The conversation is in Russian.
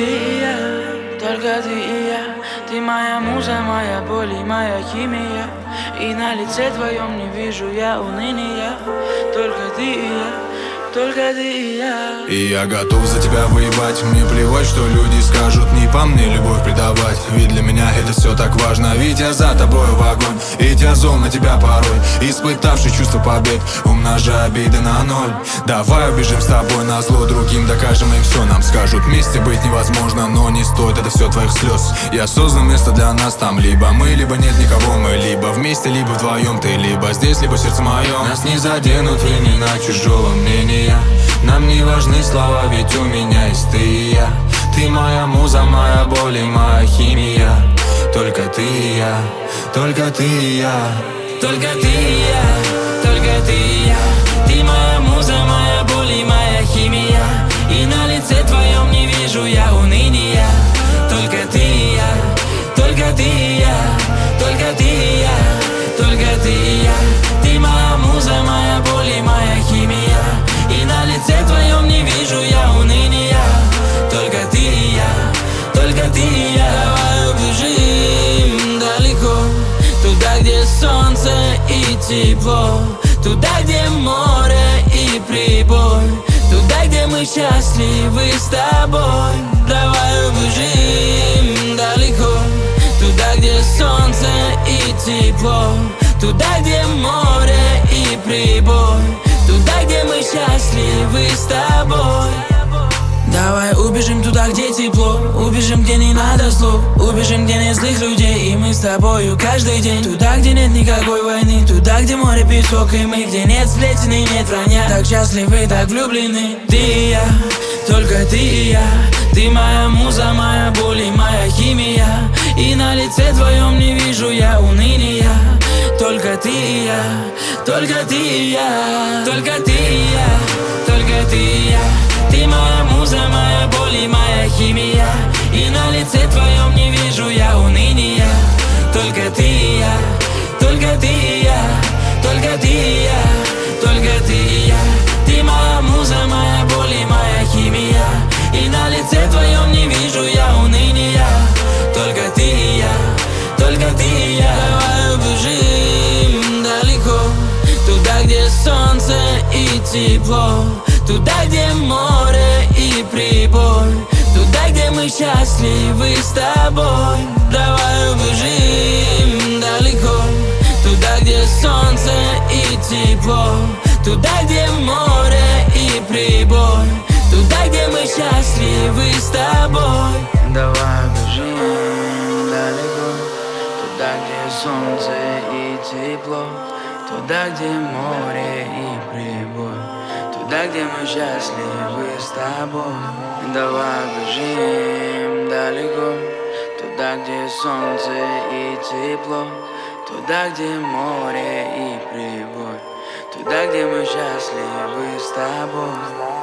ты и я, только ты и я. Ты моя муза, моя боль и моя химия. И на лице твоем не вижу я уныния. Только ты и я, только ты и я. И я готов за тебя воевать. Мне плевать, что люди скажут, не по мне любовь предавать. Ведь для меня это все так важно. Ведь я за тобой в огонь, ведь я зол на тебя порой, испытавший чувство побед, умножая обиды на ноль. Давай убежим с тобой на зло другим, докажем им все. Нам скажут, вместе быть невозможно, но не стоит это все твоих слез. Я создал место для нас там, либо мы, либо нет никого. Мы либо вместе, либо вдвоем. Ты либо здесь, либо сердце мое. Нас не заденут времена чужого мнения. Нам не важны слова, ведь у меня есть ты и я. Ты моя муза, моя боль и моя химия. Только ты и я, только ты и я. Только ты и я, только ты и я. Ты моя муза, моя боль и моя химия. И на лице твоем не вижу я уныния. Только ты и я, только ты и я. Только ты и я, только ты и я. Ты моя муза, моя боль и моя химия. И на лице твоем не вижу я уныния. Только ты и я, только ты и я. Давай убежим далеко, туда, где солнце и тепло, туда, где море и прибой, туда, где мы счастливы с тобой. Давай убежим далеко, туда, где солнце и тепло, туда, где море и прибой, туда, где мы счастливы с тобой. Давай убежим туда, где тепло, убежим, где не надо слов, убежим, где нет злых людей, и мы с тобою каждый день. Туда, где нет никакой войны, туда, где море, песок и мы, где нет сплетен и нет вранья. Так счастливы, так влюблены. Ты и я, только ты и я. Ты моя муза, моя боль и моя химия. И на лице твоем не вижу я уныния. Только ты и я, только ты и я. Только ты и я, только ты и я. Ты моя муза, моя боль и моя химия. И на лице твоем не вижу я уныния. Только ты и я, только ты и я. Только ты и я, только ты и я. Ты моя муза, моя боль и моя химия. И на лице твоем не вижу я уныния. Только ты и я, только ты и я. Давай убежим далеко, туда, где солнце и тепло, туда, где море и прибой, туда, где мы счастливы с тобой. Давай убежим далеко, туда, где солнце и тепло, туда, где море и прибой, туда, где мы счастливы с тобой. Давай убежим далеко, туда, где солнце и тепло, туда, где море и прибой, туда, где мы счастливы с тобой. Давай бежим далеко, туда, где солнце и тепло, туда, где море и прибой, туда, где мы счастливы с тобой.